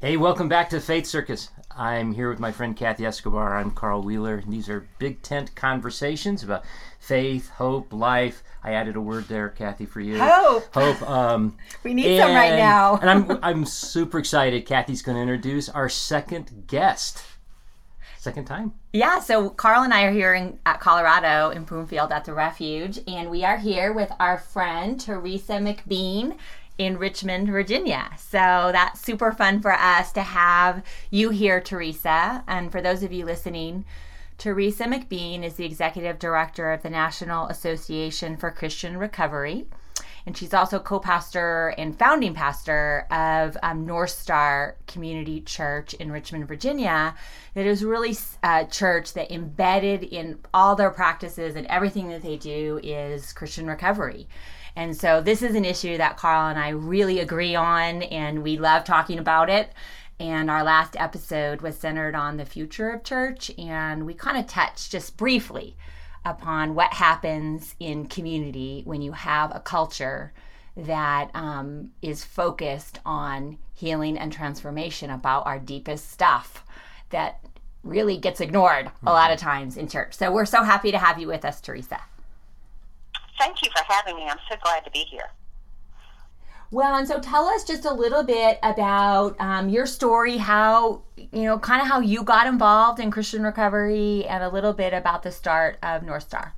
Hey, welcome back to Faith Circus. I'm here with my friend Kathy Escobar. I'm Carl Wheeler. And these are big tent conversations about faith, hope, life. I added a word there, Kathy, for you. Hope. Hope. We need some right now. And I'm super excited. Kathy's going to introduce our second guest. Second time. Yeah, so Carl and I are here at Colorado in Broomfield at the Refuge, and we are here with our friend Teresa McBean in Richmond, Virginia. So that's super fun for us to have you here, Teresa. And for those of you listening, Teresa McBean is the executive director of the National Association for Christian Recovery. And she's also co-pastor and founding pastor of North Star Community Church in Richmond, Virginia. That is really a church that embedded in all their practices and everything that they do is Christian recovery. And so this is an issue that Carl and I really agree on, and we love talking about it. And our last episode was centered on the future of church, and we kind of touched just briefly upon what happens in community when you have a culture that is focused on healing and transformation about our deepest stuff that really gets ignored a lot of times in church. So we're so happy to have you with us, Teresa. Thank you for having me. I'm so glad to be here. Well, and so tell us just a little bit about your story, how, kind of how you got involved in Christian recovery, and a little bit about the start of North Star.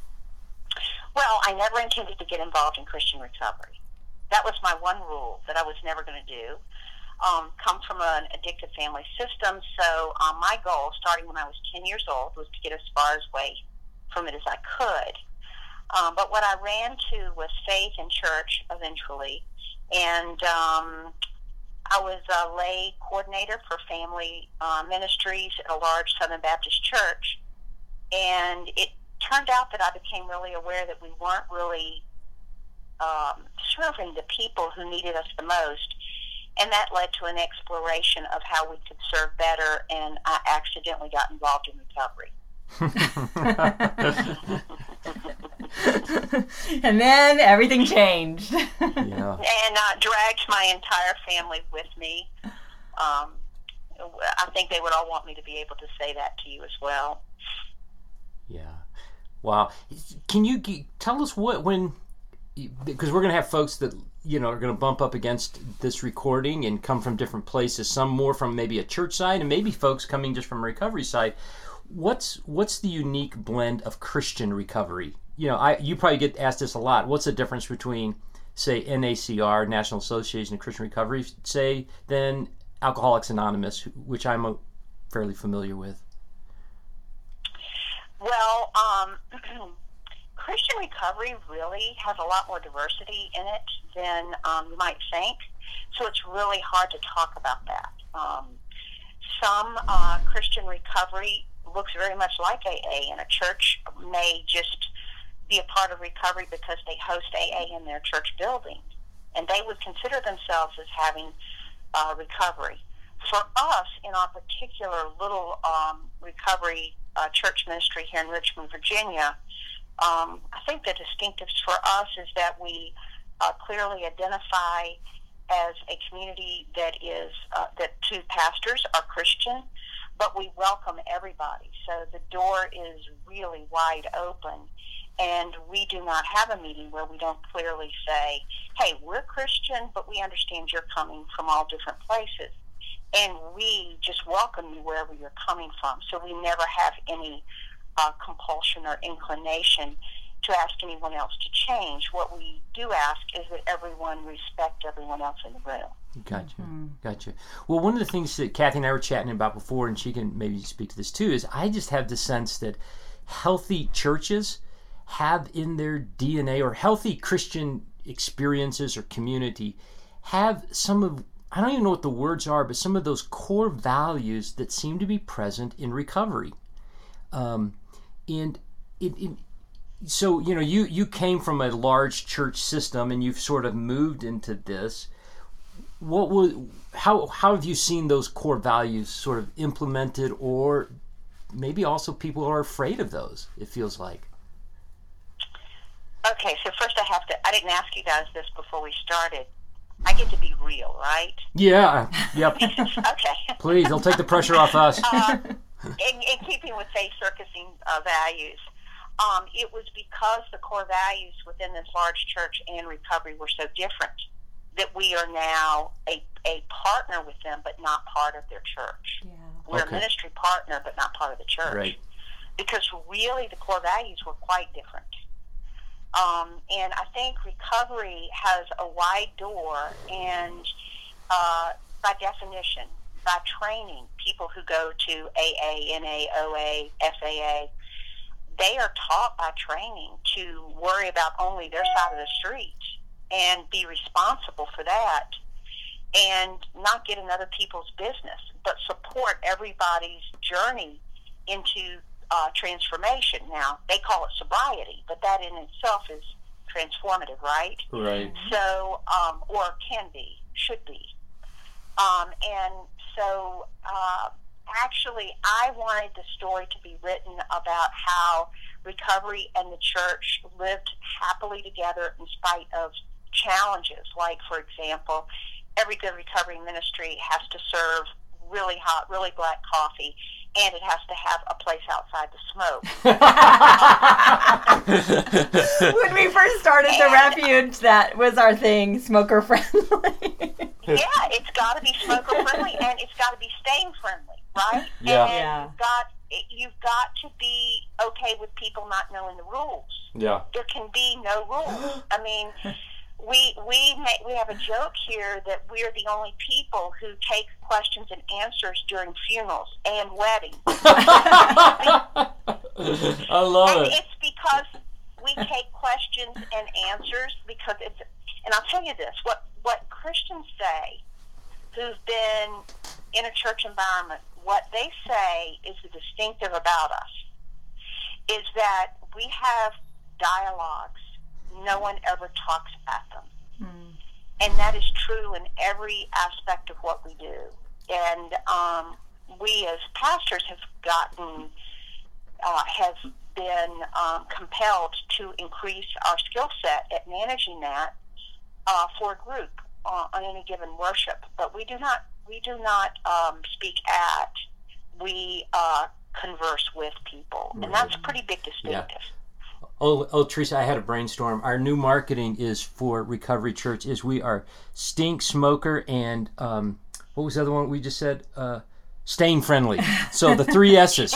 Well, I never intended to get involved in Christian recovery. That was my one rule, that I was never going to do. Come from an addictive family system, so my goal, starting when I was 10 years old, was to get as far away from it as I could. But what I ran to was faith and church eventually. And I was a lay coordinator for family ministries at a large Southern Baptist church. And it turned out that I became really aware that we weren't really serving the people who needed us the most. And that led to an exploration of how we could serve better, and I accidentally got involved in recovery. And then everything changed. Yeah. And dragged my entire family with me. I think they would all want me to be able to say that to you as well. Yeah. Wow. Can you tell us because we're going to have folks that, are going to bump up against this recording and come from different places, some more from maybe a church side and maybe folks coming just from a recovery side. What's the unique blend of Christian recovery? You probably get asked this a lot. What's the difference between, say, NACR, National Association of Christian Recovery, say, than Alcoholics Anonymous, which I'm fairly familiar with? Well, Christian recovery really has a lot more diversity in it than you might think. So it's really hard to talk about that. Some Christian recovery looks very much like AA, and a church may just be a part of recovery because they host AA in their church building, and they would consider themselves as having recovery. For us, in our particular little recovery church ministry here in Richmond, Virginia, I think the distinctives for us is that we clearly identify as a community that two pastors are Christian, but we welcome everybody. So the door is really wide open, and we do not have a meeting where we don't clearly say, hey, we're Christian, but we understand you're coming from all different places. And we just welcome you wherever you're coming from. So we never have any compulsion or inclination to ask anyone else to change. What we do ask is that everyone respect everyone else in the room. Gotcha. Well, one of the things that Kathy and I were chatting about before, and she can maybe speak to this too, is I just have the sense that healthy churches have in their DNA, or healthy Christian experiences or community, have some of, I don't even know what the words are, but some of those core values that seem to be present in recovery. So, you came from a large church system and you've sort of moved into this. How have you seen those core values sort of implemented, or maybe also people are afraid of those, it feels like? Okay, so first I didn't ask you guys this before we started. I get to be real, right? Yeah. Yep. Okay. Please, they'll take the pressure off us. In keeping with faith circusing values, it was because the core values within this large church and recovery were so different that we are now a partner with them, but not part of their church. Yeah. We're Okay. a ministry partner, but not part of the church. Right. Because really the core values were quite different. And I think recovery has a wide door, and by definition, by training, people who go to AA, NA, OA, FAA, they are taught by training to worry about only their side of the street and be responsible for that, and not get in other people's business, but support everybody's journey into transformation. Now, they call it sobriety, but that in itself is transformative, right? Right. So, or can be, should be. And so, actually, I wanted the story to be written about how recovery and the church lived happily together in spite of challenges. Like, for example, every good recovery ministry has to serve really hot, really black coffee, and it has to have a place outside to smoke. When we first started the refuge, that was our thing, smoker friendly. Yeah, it's got to be smoker friendly, and it's got to be stain friendly, right? Yeah. And Yeah. you've got to be okay with people not knowing the rules. Yeah. There can be no rules. I mean, we have a joke here that we're the only people who take questions and answers during funerals and weddings. I love And it. it's because we take questions and answers because it's, and I'll tell you this, what Christians say who've been in a church environment, what they say is the distinctive about us is that we have dialogues. No one ever talks at them. And that is true in every aspect of what we do. And we as pastors have been compelled to increase our skill set at managing that for a group on any given worship. But we do not speak at. We converse with people, and that's a pretty big distinctive. Oh, Teresa, I had a brainstorm. Our new marketing is for Recovery Church is we are stink, smoker, and what was the other one we just said? Stain friendly. So the 3 S's.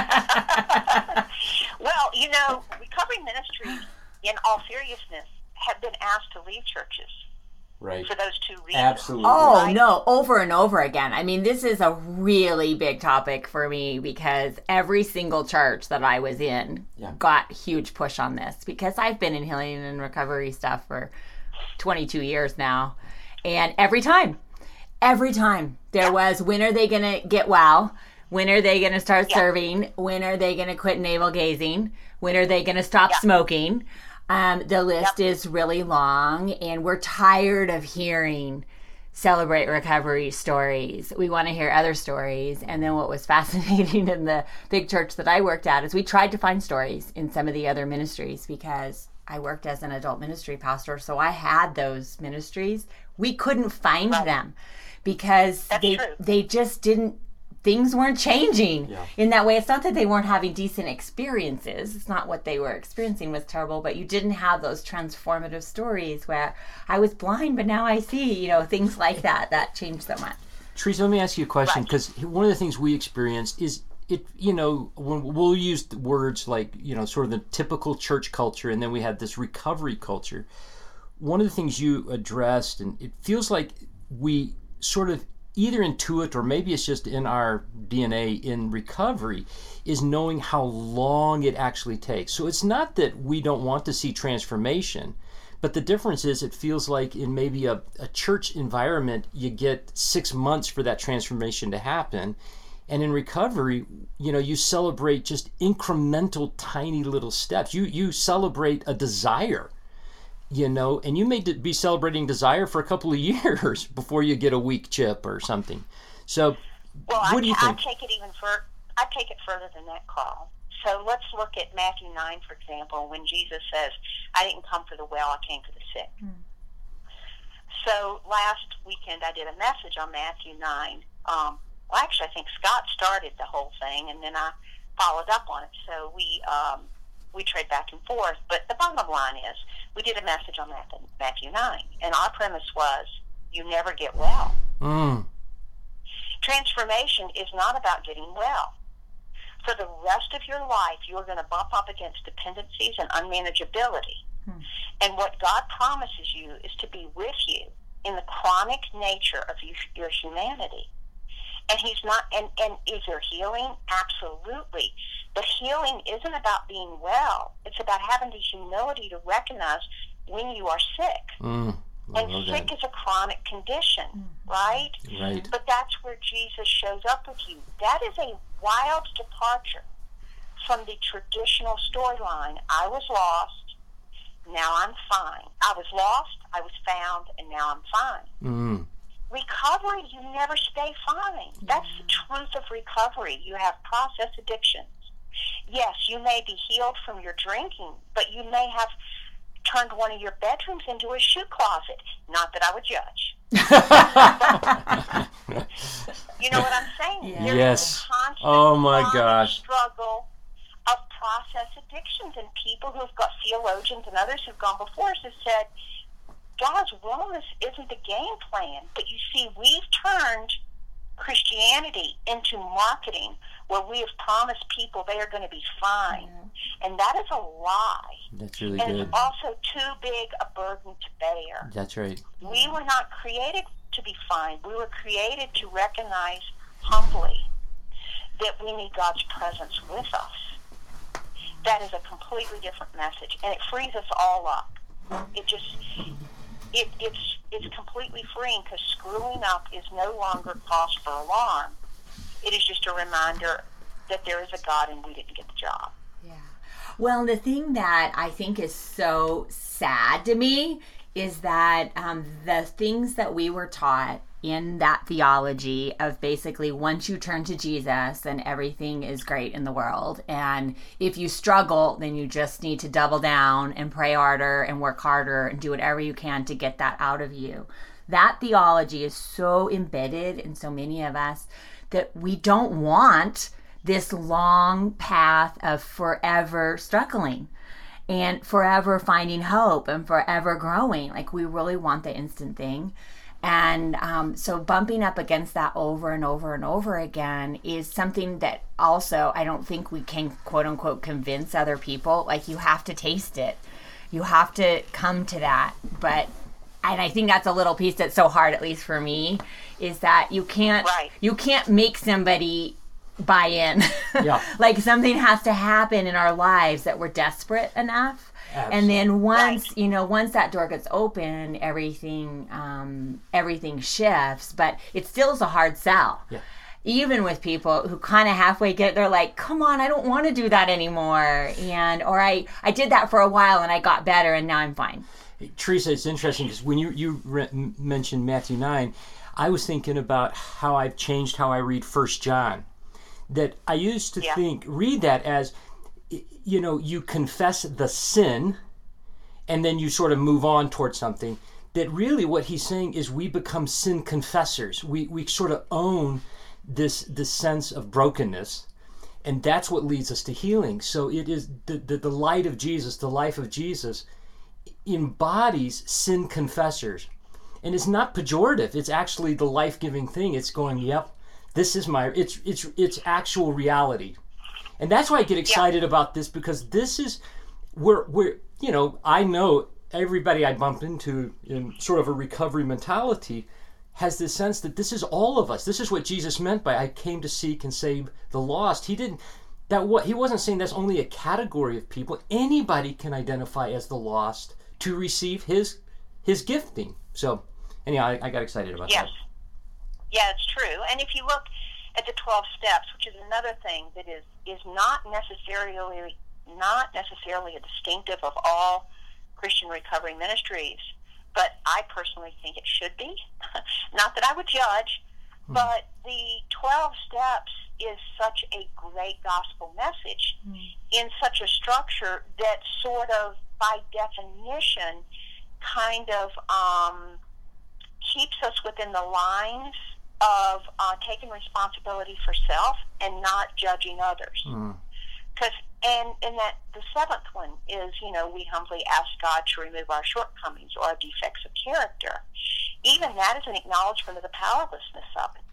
Well, recovery ministries, in all seriousness, have been asked to leave churches Right. for those 2 reasons. Absolutely. Oh, Right? no, over and over again. I mean, this is a really big topic for me because every single church that I was in got huge push on this because I've been in healing and recovery stuff for 22 years now. And every time there was, when are they going to get well? When are they going to start serving? When are they going to quit navel gazing? When are they going to stop smoking? The list is really long, and we're tired of hearing Celebrate Recovery stories. We want to hear other stories. And then what was fascinating in the big church that I worked at is we tried to find stories in some of the other ministries because I worked as an adult ministry pastor, so I had those ministries. We couldn't find them because they just didn't, things weren't changing in that way. It's not that they weren't having decent experiences. It's not what they were experiencing was terrible, but you didn't have those transformative stories where I was blind, but now I see, things like that changed so much. Teresa, let me ask you a question because one of the things we experienced is when we'll use the words like, sort of the typical church culture, and then we had this recovery culture. One of the things you addressed, and it feels like we sort of either intuit or maybe it's just in our DNA in recovery, is knowing how long it actually takes. So it's not that we don't want to see transformation, but the difference is it feels like in maybe a church environment, you get 6 months for that transformation to happen. And in recovery, you celebrate just incremental, tiny little steps. You celebrate a desire. And you may be celebrating desire for a couple of years before you get a weak chip or something. So, what do you think? I take it further than that, Carl. So let's look at Matthew 9, for example, when Jesus says, "I didn't come for the well; I came for the sick." So last weekend I did a message on Matthew 9. Well, actually, I think Scott started the whole thing, and then I followed up on it. So we trade back and forth. But the bottom line is, we did a message on Matthew 9, and our premise was, you never get well. Transformation is not about getting well. For the rest of your life, you're going to bump up against dependencies and unmanageability. And what God promises you is to be with you in the chronic nature of your humanity. And he's not, and is there healing? Absolutely. But healing isn't about being well. It's about having the humility to recognize when you are sick. And sick is a chronic condition, right? Right. But that's where Jesus shows up with you. That is a wild departure from the traditional storyline. I was lost, now I'm fine. I was lost, I was found, and now I'm fine. Recovery, you never stay fine. That's the truth of recovery. You have process addictions. Yes, you may be healed from your drinking, but you may have turned one of your bedrooms into a shoe closet. Not that I would judge. You know what I'm saying? Yeah. There's Yes. a constant Oh my gosh. struggle of process addictions, and people who've got theologians and others who've gone before us have said, God's wellness isn't the game plan. But you see, we've turned Christianity into marketing where we have promised people they are going to be fine. And that is a lie. That's really And good. it's also too big a burden to bear. That's right. We were not created to be fine. We were created to recognize humbly that we need God's presence with us. That is a completely different message, and it frees us all up. It's completely freeing, because screwing up is no longer cause for alarm. It is just a reminder that there is a God and we didn't get the job. Yeah. Well, the thing that I think is so sad to me is that the things that we were taught in that theology of basically once you turn to Jesus, then everything is great in the world. And if you struggle, then you just need to double down and pray harder and work harder and do whatever you can to get that out of you. That theology is so embedded in so many of us that we don't want this long path of forever struggling and forever finding hope and forever growing. Like, we really want the instant thing. And so bumping up against that over and over and over again is something that also I don't think we can, quote unquote, convince other people. Like, you have to taste it. You have to come to that. And I think that's a little piece that's so hard, at least for me, is that you can't make somebody buy in. Yeah. Like, something has to happen in our lives that we're desperate enough. Absolutely. And then once that door gets open, everything shifts. But it still is a hard sell. Yeah. Even with people who kind of halfway get it, they're like, come on, I don't want to do that anymore. Or I did that for a while and I got better and now I'm fine. Hey, Teresa, it's interesting because when you mentioned Matthew 9, I was thinking about how I've changed how I read 1 John. That I used to read that as, you confess the sin and then you sort of move on towards something. That really what he's saying is we become sin confessors. We sort of own this sense of brokenness, and that's what leads us to healing. So it is the light of Jesus, the life of Jesus embodies sin confessors. And it's not pejorative. It's actually the life-giving thing. It's going, yep, this is it's actual reality. And that's why I get excited about this, because this is where I know everybody I bump into in sort of a recovery mentality has this sense that this is all of us. This is what Jesus meant by I came to seek and save the lost. He wasn't saying that's only a category of people. Anybody can identify as the lost to receive his gifting. So anyhow, I got excited about that. Yeah, it's true. And if you look at the 12 steps, which is another thing that is not necessarily a distinctive of all Christian recovery ministries, but I personally think it should be. Not that I would judge, but the 12 steps is such a great gospel message in such a structure that sort of, by definition, kind of keeps us within the lines of taking responsibility for self and not judging others. Because and that the seventh one is, we humbly ask God to remove our shortcomings or our defects of character. Even that is an acknowledgement of the powerlessness of it.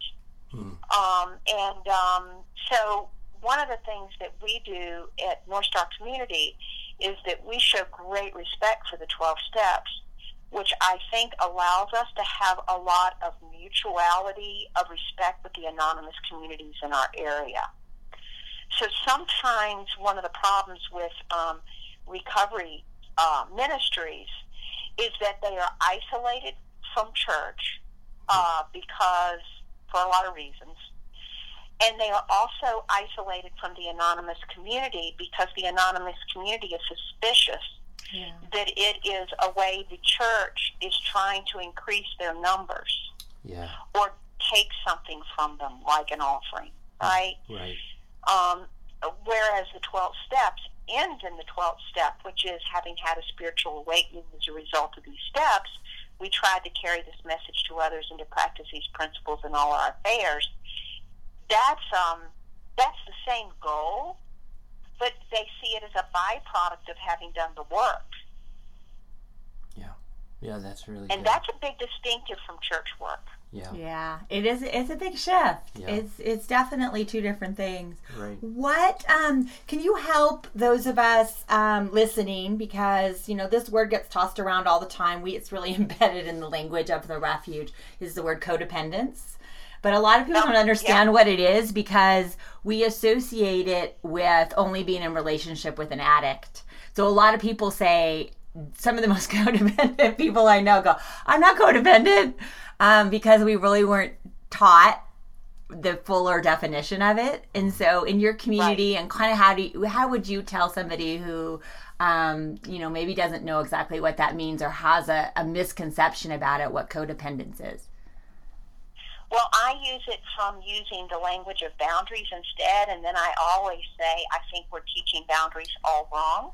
So one of the things that we do at North Star Community is that we show great respect for the 12 steps, which I think allows us to have a lot of mutuality of respect with the anonymous communities in our area. So sometimes one of the problems with recovery ministries is that they are isolated from church because, for a lot of reasons, and they are also isolated from the anonymous community because the anonymous community is suspicious that it is a way the church is trying to increase their numbers or take something from them, like an offering, right? Right. Whereas the 12 steps ends in the 12th step, which is having had a spiritual awakening as a result of these steps, we tried to carry this message to others and to practice these principles in all our affairs. That's the same goal, but they see it as a byproduct of having done the work. Yeah, that's really and good. That's a big distinctive from church work. Yeah, it is. It's a big shift. Yeah. It's definitely two different things. Right. What can you help those of us listening, because this word gets tossed around all the time. It's really embedded in the language of the refuge, is the word codependence. But a lot of people don't understand what it is because we associate it with only being in relationship with an addict. So a lot of people say, some of the most codependent people I know go, I'm not codependent, because we really weren't taught the fuller definition of it. And so in your community, and kind of how would you tell somebody who, maybe doesn't know exactly what that means or has a misconception about it, what codependence is? Well, I use it from using the language of boundaries instead, and then I always say, I think we're teaching boundaries all wrong.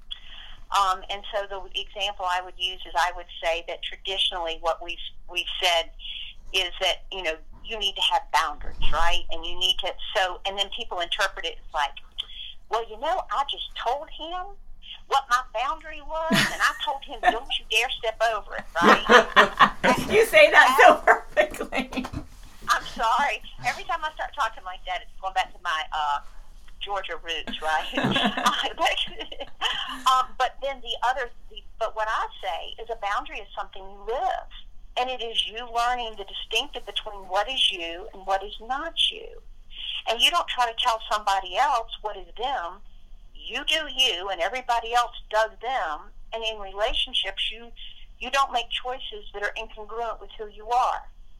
And so the example I would use is I would say that traditionally what we've said is that, you need to have boundaries, right? And you need to, and then people interpret it as like, well, I just told him what my boundary was, and I told him, don't you dare step over it, right? You say that so perfectly. I'm sorry. Every time I start talking like that, it's going back to my Georgia roots, right? But then but what I say is a boundary is something you live, and it is you learning the distinctive between what is you and what is not you. And you don't try to tell somebody else what is them. You do you, and everybody else does them. And in relationships, you don't make choices that are incongruent with who you are.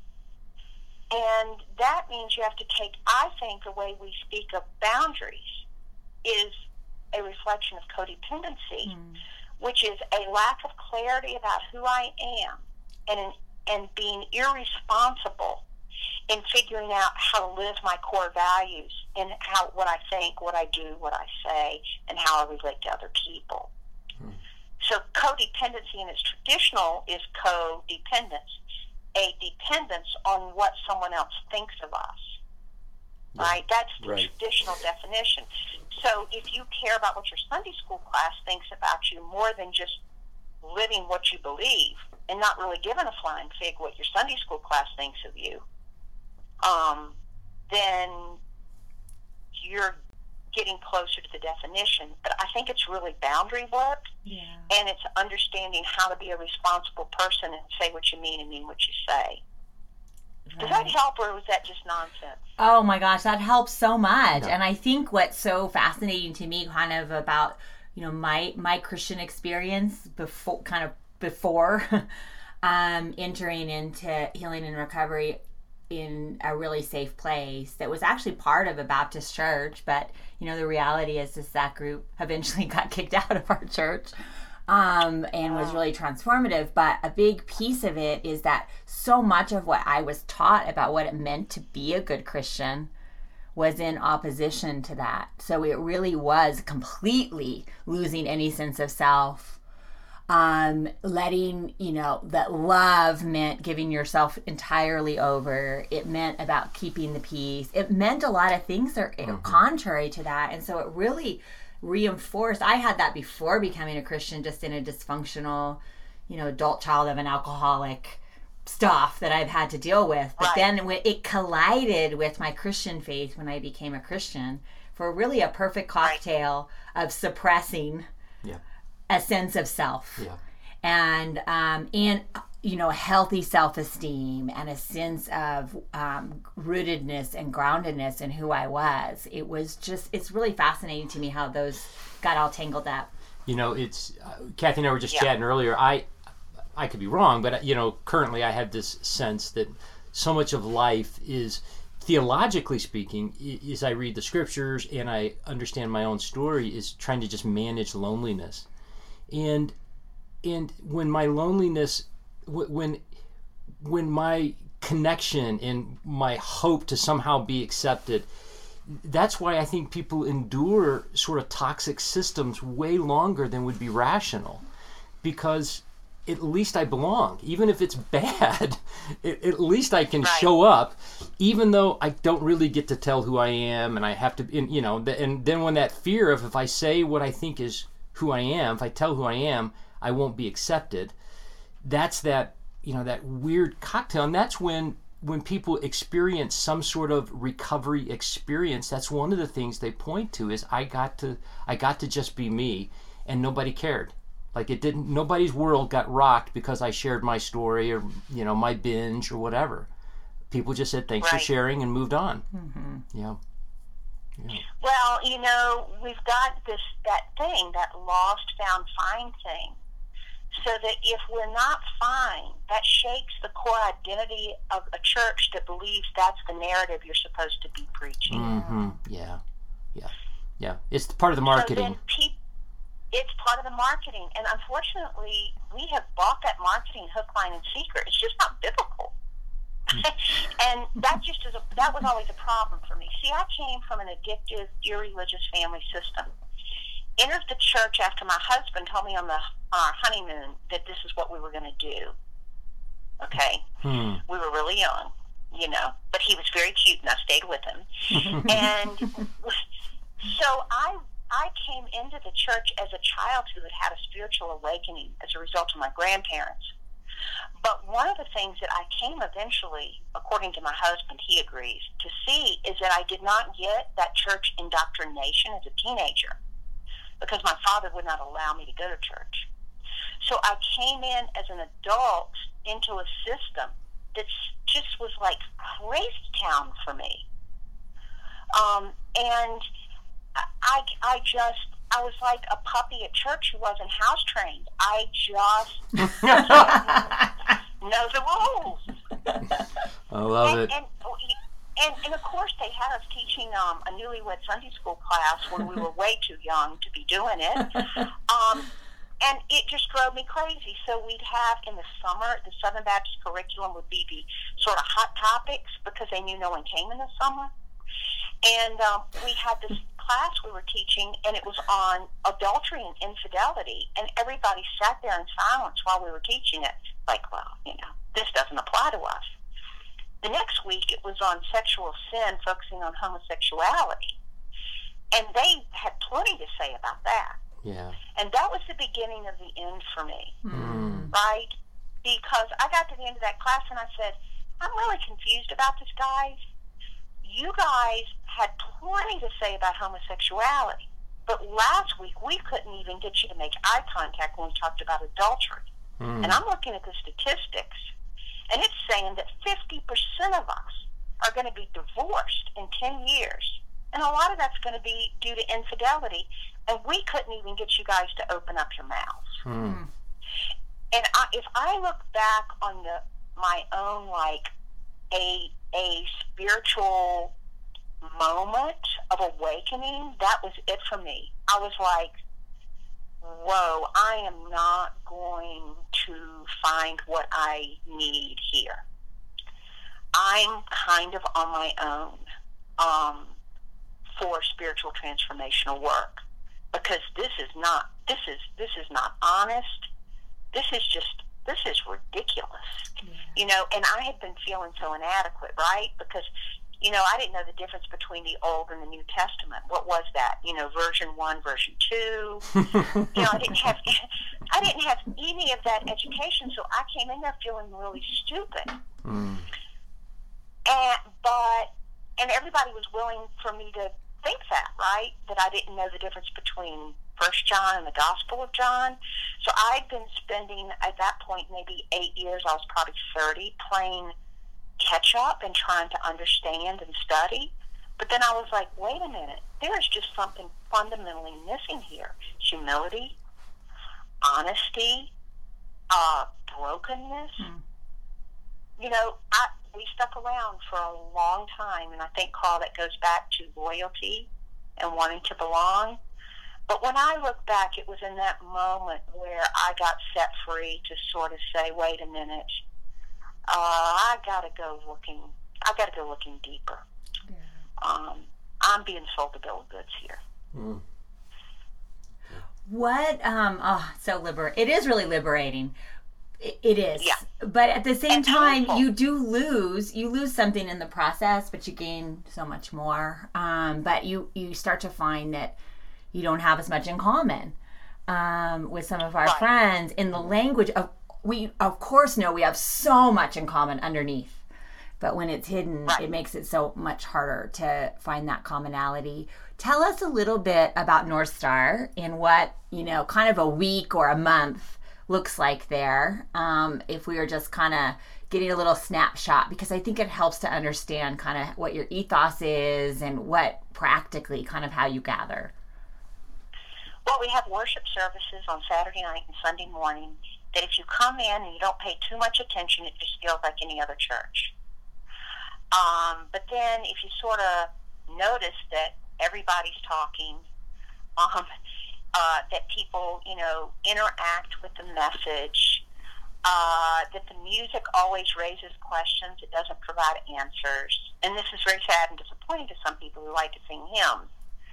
And that means you have to take, I think, the way we speak of boundaries is a reflection of codependency, which is a lack of clarity about who I am and being irresponsible in figuring out how to live my core values and what I think, what I do, what I say, and how I relate to other people. So codependency in its traditional is codependence, a dependence on what someone else thinks of us. Right? That's the traditional definition. So if you care about what your Sunday school class thinks about you more than just living what you believe and not really giving a flying fig what your Sunday school class thinks of you, then you're getting closer to the definition. But I think it's really boundary work, and it's understanding how to be a responsible person and say what you mean and mean what you say. Does that help, or was that just nonsense? Oh my gosh, that helps so much. And I think what's so fascinating to me kind of about, my Christian experience before entering into healing and recovery in a really safe place that was actually part of a Baptist church, but the reality is that group eventually got kicked out of our church. And was really transformative. But a big piece of it is that so much of what I was taught about what it meant to be a good Christian was in opposition to that. So it really was completely losing any sense of self. letting, that love meant giving yourself entirely over. It meant about keeping the peace. It meant a lot of things that are contrary to that. And so it really reinforced. I had that before becoming a Christian, just in a dysfunctional, adult child of an alcoholic stuff that I've had to deal with. But then when it collided with my Christian faith when I became a Christian, for really a perfect cocktail of suppressing a sense of self and a healthy self-esteem and a sense of rootedness and groundedness in who I was. It's really fascinating to me how those got all tangled up. It's Kathy and I were just chatting earlier. I could be wrong, but currently I have this sense that so much of life is, theologically speaking, as I read the scriptures and I understand my own story, is trying to just manage loneliness. And when my loneliness, when my connection and my hope to somehow be accepted, that's why I think people endure sort of toxic systems way longer than would be rational, because at least I belong. Even if it's bad, at least I can show up, even though I don't really get to tell who I am, and I have to, and then when that fear of, if I say what I think is who I am, if I tell who I am, I won't be accepted. That's that weird cocktail. And that's when people experience some sort of recovery experience, that's one of the things they point to is I got to just be me, and nobody cared. Like nobody's world got rocked because I shared my story or, my binge or whatever. People just said, thanks for sharing, and moved on. Mm-hmm. Yeah. Well, we've got that thing, that lost, found, find thing. So that if we're not fine, that shakes the core identity of a church that believes that's the narrative you're supposed to be preaching. Mm-hmm. Yeah. It's part of the marketing. So it's part of the marketing, and unfortunately, we have bought that marketing hook, line, and sinker. It's just not biblical. And that was always a problem for me. See, I came from an addictive, irreligious family system. Entered the church after my husband told me on our honeymoon that this is what we were going to do. Okay? We were really young, but he was very cute, and I stayed with him. And so I came into the church as a child who had a spiritual awakening as a result of my grandparents. But one of the things that I came eventually, according to my husband, he agrees, to see is that I did not get that church indoctrination as a teenager because my father would not allow me to go to church. So I came in as an adult into a system that just was like crazy town for me. And I was like a puppy at church who wasn't house trained. I just know the rules. I love it. And of course they had us teaching a newlywed Sunday school class when we were way too young to be doing it. And it just drove me crazy. So we'd have in the summer, the Southern Baptist curriculum would be the sort of hot topics because they knew no one came in the summer. And we had this class we were teaching, and it was on adultery and infidelity, and everybody sat there in silence while we were teaching it. Like, well, this doesn't apply to us. The next week, it was on sexual sin, focusing on homosexuality. And they had plenty to say about that. Yeah. And that was the beginning of the end for me, right? Because I got to the end of that class, and I said, I'm really confused about this, guys. You guys had plenty to say about homosexuality, but last week we couldn't even get you to make eye contact when we talked about adultery. And I'm looking at the statistics, and it's saying that 50% of us are going to be divorced in 10 years. And a lot of that's going to be due to infidelity, and we couldn't even get you guys to open up your mouths. And if I look back on my own, like, a spiritual moment of awakening, that was it for me. I was like, whoa, I am not going to find what I need here. I'm kind of on my own for spiritual transformational work, because this is not honest. this is ridiculous. You know, and I had been feeling so inadequate, right? Because, you know, I didn't know the difference between the Old and the New Testament. What was that? You know, version 1, version 2. You know, I didn't have any of that education, so I came in there feeling really stupid. And everybody was willing for me to think that, right? That I didn't know the difference between 1 John and the Gospel of John. So I'd been spending, at that point, maybe 8 years, I was probably 30, playing catch up and trying to understand and study. But then I was like, wait a minute, there's just something fundamentally missing here. Humility, honesty, brokenness. You know, we stuck around for a long time, and I think, Carl, that goes back to loyalty and wanting to belong. But when I look back, it was in that moment where I got set free to sort of say, wait a minute, I gotta go looking deeper. I'm being sold a bill of goods here. What it is really liberating. It is. Yeah. But at the same time, you lose something in the process, but you gain so much more. But you start to find that you don't have as much in common with some of our friends in the language of. We of course know we have so much in common underneath, but when it's hidden, it makes it so much harder to find that commonality. Tell us a little bit about North Star and what, you know, kind of a week or a month looks like there. If we were just kind of getting a little snapshot, because I think it helps to understand kind of what your ethos is and what practically kind of how you gather. Well, we have worship services on Saturday night and Sunday morning that if you come in and you don't pay too much attention, it just feels like any other church. But then if you sort of notice that everybody's talking, that people, you know, interact with the message, that the music always raises questions, it doesn't provide answers. And this is very sad and disappointing to some people who like to sing hymns.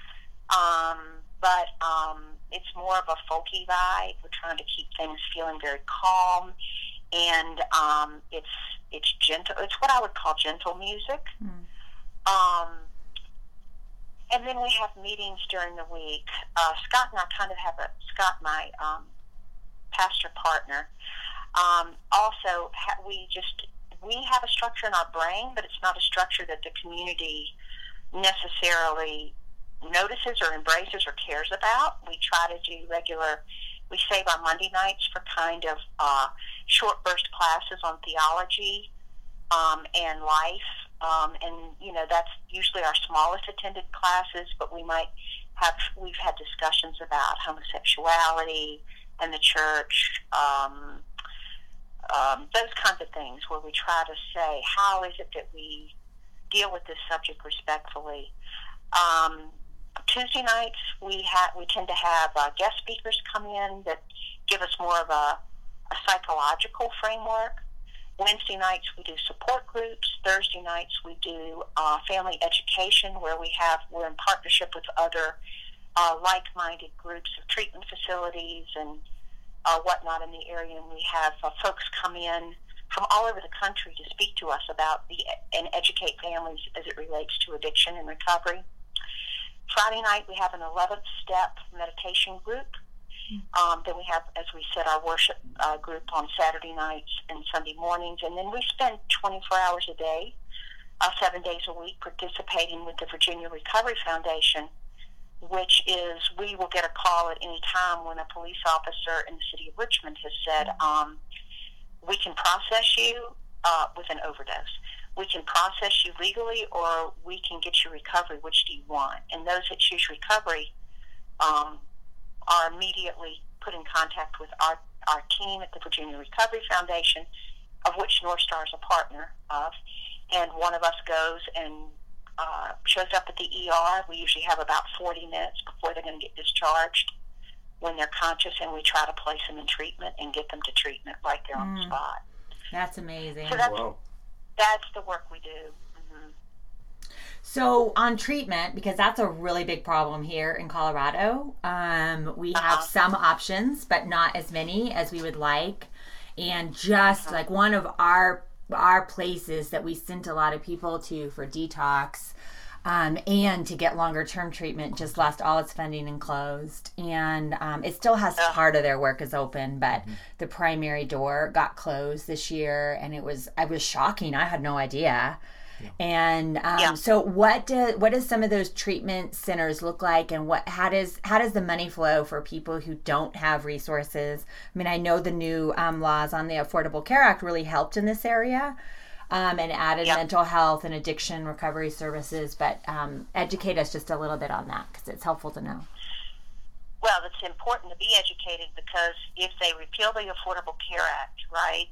But it's more of a folky vibe. We're trying to keep things feeling very calm, and it's gentle. It's what I would call gentle music. And then we have meetings during the week. Scott and I kind of have Scott, my pastor partner. Also, we have a structure in our brain, but it's not a structure that the community necessarily notices or embraces or cares about. We try to do we save our Monday nights for kind of short burst classes on theology and life. And, you know, that's usually our smallest attended classes, but we've had discussions about homosexuality and the church, those kinds of things where we try to say, how is it that we deal with this subject respectfully? Tuesday nights, we tend to have guest speakers come in that give us more of a psychological framework. Wednesday nights, we do support groups. Thursday nights, we do family education, where we're in partnership with other like-minded groups of treatment facilities and whatnot in the area. And we have folks come in from all over the country to speak to us about and educate families as it relates to addiction and recovery. Friday night, we have an 11th step meditation group. Then we have, as we said, our worship group on Saturday nights and Sunday mornings. And then we spend 24 hours a day, 7 days a week, participating with the Virginia Recovery Foundation, which is, we will get a call at any time when a police officer in the city of Richmond has said, we can process you with an overdose. We can process you legally, or we can get you recovery. Which do you want? And those that choose recovery are immediately put in contact with our team at the Virginia Recovery Foundation, of which North Star is a partner of. And one of us goes and shows up at the ER. We usually have about 40 minutes before they're going to get discharged when they're conscious, and we try to place them in treatment and get them to treatment right there on the spot. That's amazing. So that's the work we do. So on treatment, because that's a really big problem here in Colorado, we have some options, but not as many as we would like. And just like one of our places that we sent a lot of people to for detox and to get longer term treatment just lost all its funding and closed. And it still has part of their work is open, but the primary door got closed this year, and it was shocking. I had no idea. And so what does some of those treatment centers look like, and how does the money flow for people who don't have resources? I mean, I know the new laws on the Affordable Care Act really helped in this area, and added mental health and addiction recovery services, but educate us just a little bit on that, because it's helpful to know. Well, it's important to be educated, because if they repeal the Affordable Care Act, right,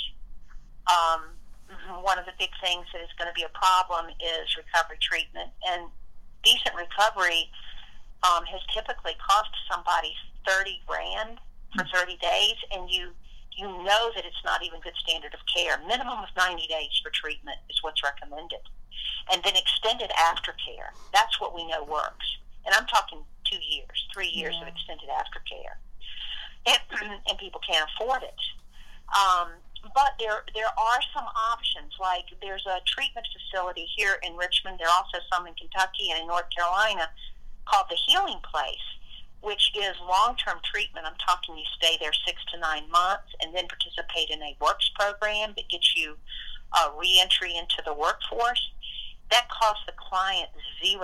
one of the big things that is going to be a problem is recovery treatment. And decent recovery has typically cost somebody $30,000 for 30 days, and you know that it's not even good standard of care. Minimum of 90 days for treatment is what's recommended. And then extended aftercare. That's what we know works. And I'm talking 2 years, 3 years of extended aftercare. And people can't afford it. But there are some options, like there's a treatment facility here in Richmond. There are also some in Kentucky and in North Carolina called the Healing Place, which is long-term treatment. I'm talking you stay there 6 to 9 months and then participate in a works program that gets you re-entry into the workforce. That costs the client $0.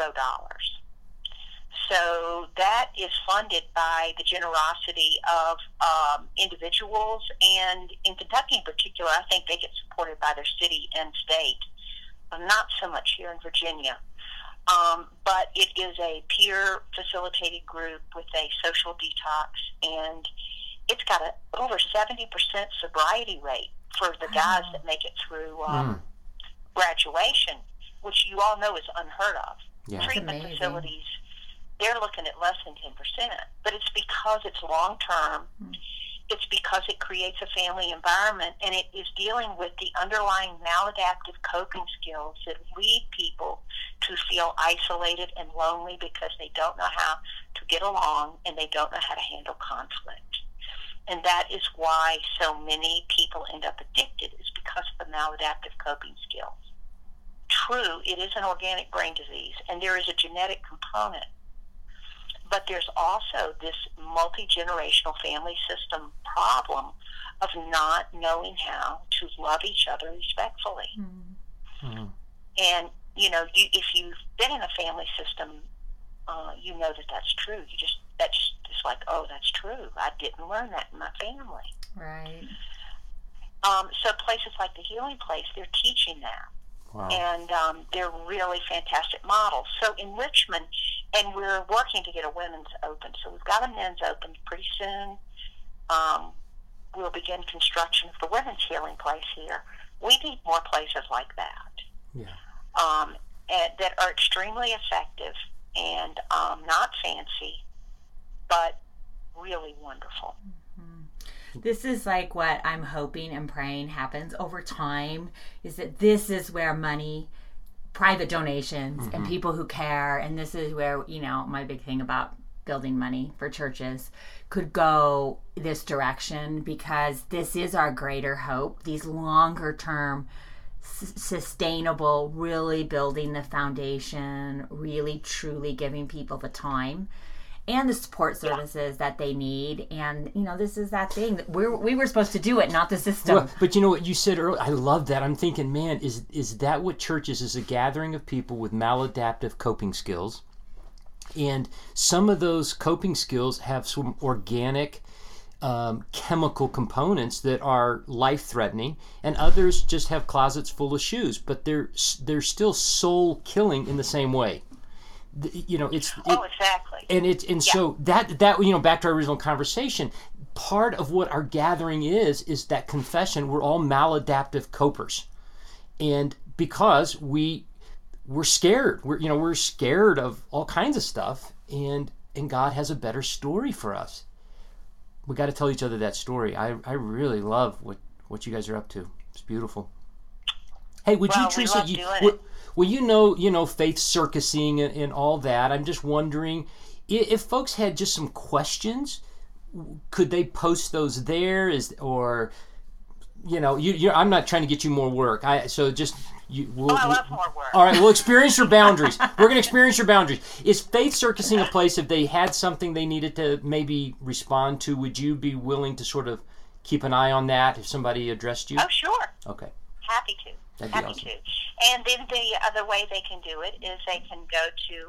So that is funded by the generosity of individuals, and in Kentucky in particular, I think they get supported by their city and state. Not so much here in Virginia. But it is a peer-facilitated group with a social detox, and it's got over 70% sobriety rate for the guys that make it through graduation, which you all know is unheard of. Yeah. Treatment facilities, they're looking at less than 10%, but it's because it's long-term. It's because it creates a family environment, and it is dealing with the underlying maladaptive coping skills that lead people to feel isolated and lonely because they don't know how to get along and they don't know how to handle conflict. And that is why so many people end up addicted, is because of the maladaptive coping skills. True, it is an organic brain disease, and there is a genetic component. But there's also this multi-generational family system problem of not knowing how to love each other respectfully. Mm-hmm. And, if you've been in a family system, you know that that's true. That's just like, oh, that's true. I didn't learn that in my family. Right. So places like the Healing Place, they're teaching that. Wow. And they're really fantastic models. So in Richmond, and we're working to get a women's open. So we've got a men's open pretty soon. We'll begin construction of the women's Healing Place here. We need more places like that. Yeah. That are extremely effective and not fancy, but really wonderful. This is like what I'm hoping and praying happens over time, is that this is where money, private donations, and people who care, and this is where, my big thing about building money for churches could go this direction, because this is our greater hope, these longer term, sustainable, really building the foundation, really truly giving people the time and the support services that they need. And, this is that thing that we were supposed to do it, not the system. Well, but you know what you said earlier, I love that. I'm thinking, man, is that what church is a gathering of people with maladaptive coping skills? And some of those coping skills have some organic chemical components that are life-threatening, and others just have closets full of shoes, but they're still soul-killing in the same way. Exactly. So that back to our original conversation, part of what our gathering is that confession. We're all maladaptive copers, and because we're scared, we're scared of all kinds of stuff, and God has a better story for us. We got to tell each other that story. I really love what you guys are up to. It's beautiful. Hey, would Well, you, we Teresa? love doing it. Well, you know, faith circusing and all that. I'm just wondering if folks had just some questions, could they post those there? Or you know, I'm not trying to get you more work. I love more work. All right, we'll experience your boundaries. We're going to experience your boundaries. Is faith circusing a place if they had something they needed to maybe respond to? Would you be willing to sort of keep an eye on that if somebody addressed you? Oh, sure. Okay. Happy to. That'd be Happy awesome. to. And then the other way they can do it is they can go to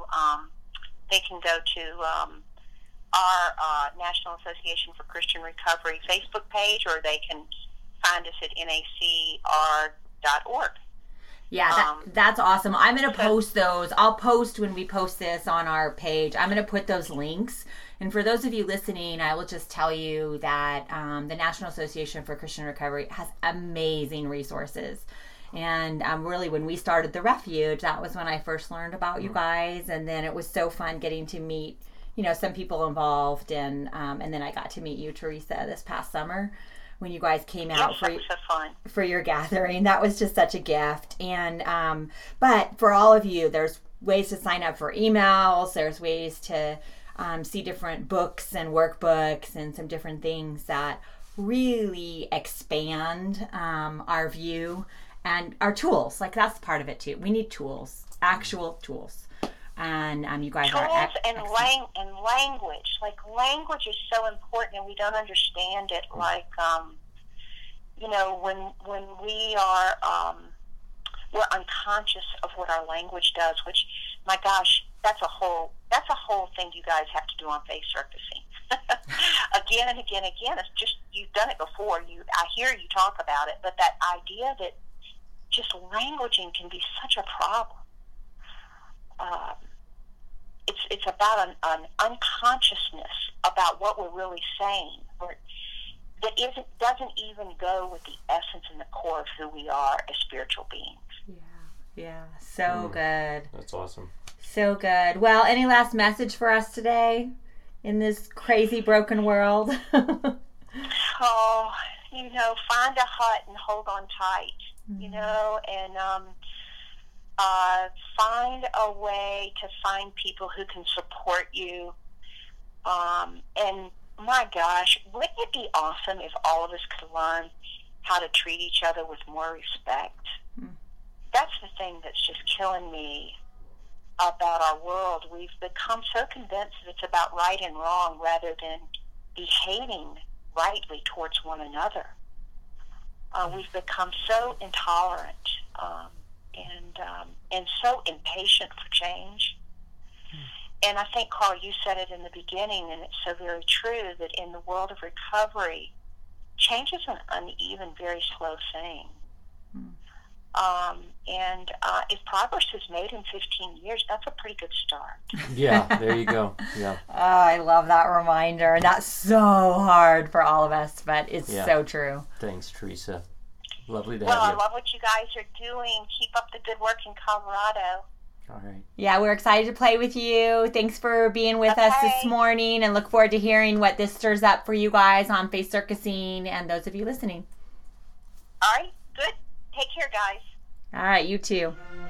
our National Association for Christian Recovery Facebook page, or they can find us at nacr.org. Yeah, that's awesome. I'm going to post those. I'll post when we post this on our page. I'm going to put those links. And for those of you listening, I will just tell you that the National Association for Christian Recovery has amazing resources. And really, when we started the Refuge, that was when I first learned about you guys. And then it was so fun getting to meet, you know, some people involved. And then I got to meet you, Teresa, this past summer when you guys came out for your gathering. That was just such a gift. And but for all of you, there's ways to sign up for emails. There's ways to see different books and workbooks and some different things that really expand our view and our tools. Like, that's part of it too. We need tools, actual tools. And you guys tools are and language. Like, language is so important, and we don't understand it. Like, you know, when we are we're unconscious of what our language does. Which, my gosh, that's a whole thing you guys have to do on faith circusing. Again and again and again. It's just, you've done it before. I hear you talk about it, but that idea that just languaging can be such a problem. It's about an unconsciousness about what we're really saying, that doesn't even go with the essence and the core of who we are as spiritual beings. Yeah, so good. That's awesome. So good. Well, any last message for us today in this crazy, broken world? Oh, you know, find a hut and hold on tight, you know, and find a way to find people who can support you. And my gosh, wouldn't it be awesome if all of us could learn how to treat each other with more respect? That's the thing that's just killing me about our world. We've become so convinced that it's about right and wrong rather than behaving rightly towards one another. We've become so intolerant and so impatient for change. And I think, Carl, you said it in the beginning, and it's so very true, that in the world of recovery, change is an uneven, very slow thing. And if progress is made in 15 years, that's a pretty good start. Yeah, there you go. Yeah. Oh, I love that reminder. And that's so hard for all of us, but it's so true. Thanks, Teresa. Lovely to Well, have you. I love what you guys are doing. Keep up the good work in Colorado. All right. Yeah, we're excited to play with you. Thanks for being with us this morning, and look forward to hearing what this stirs up for you guys on Faith Circusing and those of you listening. All right, good. Take care, guys. All right, you too.